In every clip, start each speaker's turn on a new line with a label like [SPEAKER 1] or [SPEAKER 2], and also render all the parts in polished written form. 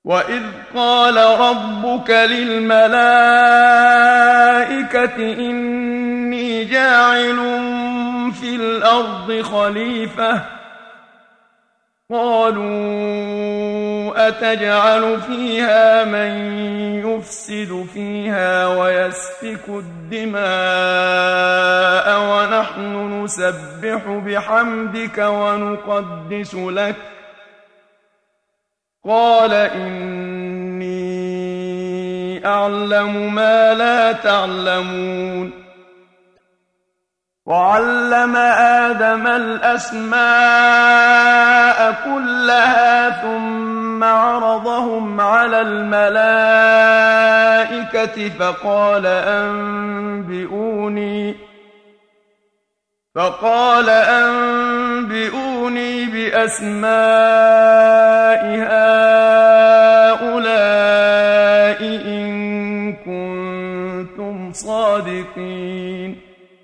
[SPEAKER 1] وإذ قال ربك للملائكة إني جاعل في الأرض خليفة قالوا أتجعل فيها من يفسد فيها ويسفك الدماء ونحن نسبح بحمدك ونقدس لك قال إني أعلم ما لا تعلمون وعلم آدم الأسماء كلها ثم عرضهم على الملائكة فقال أنبئوني بأسماء هؤلاء إن كنتم صادقين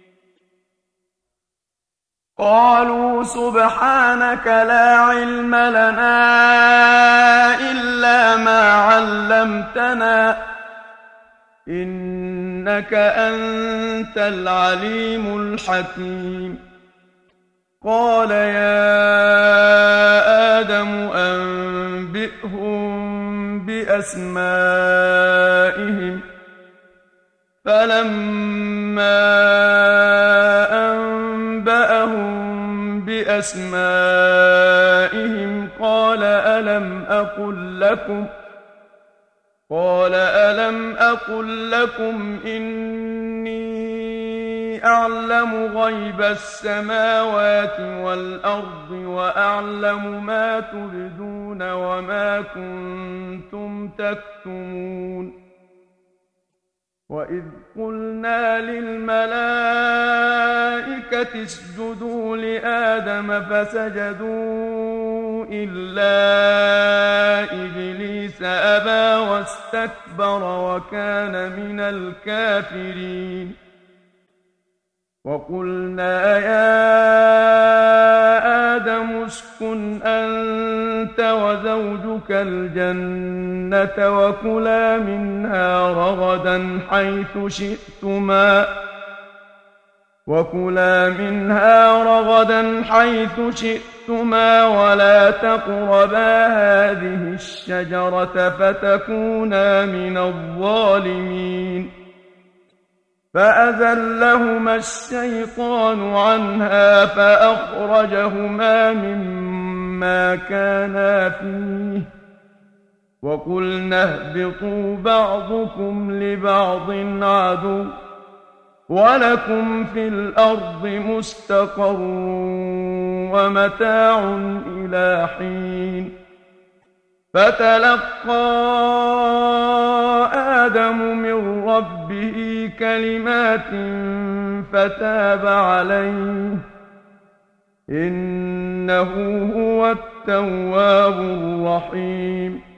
[SPEAKER 1] قالوا سبحانك لا علم لنا إلا ما علمتنا إنك أنت العليم الحكيم قال يا آدم أنبئهم بأسمائهم فلما أنبأهم بأسمائهم قال ألم أقل لكم إني أعلم غيب السماوات والأرض وأعلم ما تبدون وما كنتم تكتمون وإذ قلنا للملائكة اسجدوا لآدم فسجدوا إلا إبليس أبى واستكبر وكان من الكافرين وقلنا يا آدم اسكن أنت وزوجك الجنة وكلا منها رغدا حيث شئتما ولا تقربا هذه الشجرة فتكونا من الظالمين فأزلهما الشيطان عنها فأخرجهما مما كانا فيه وقلنا اهبطوا بعضكم لبعض عدو ولكم في الأرض مستقر ومتاع إلى حين فتلقى آدم من ربه كلمات فتاب عليه إنه هو التواب الرحيم